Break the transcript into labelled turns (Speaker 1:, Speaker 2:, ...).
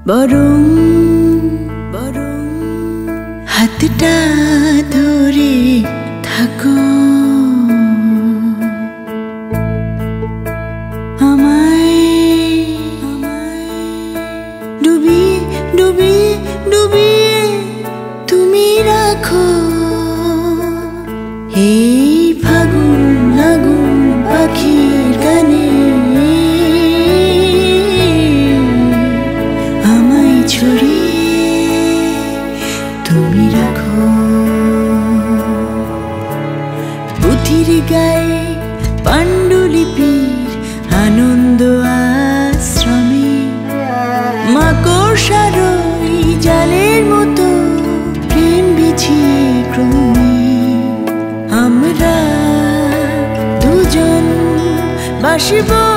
Speaker 1: বরং হাতটা ধরে থাকো, ডুবিয়ে ডুবিয়ে ডুবিয়ে তুমি রাখো। এই ফাগুন আগুন পাখির গানে আমায় ছড়িয়ে তুমি রাখো। পুঁথির গায়ে পাণ্ডুলিপির আনন্দ আশ্রমে মাকড়সার ওই জালের মতো প্রেম বিছিয়ে ক্রমে আমরা দুজন বাসব।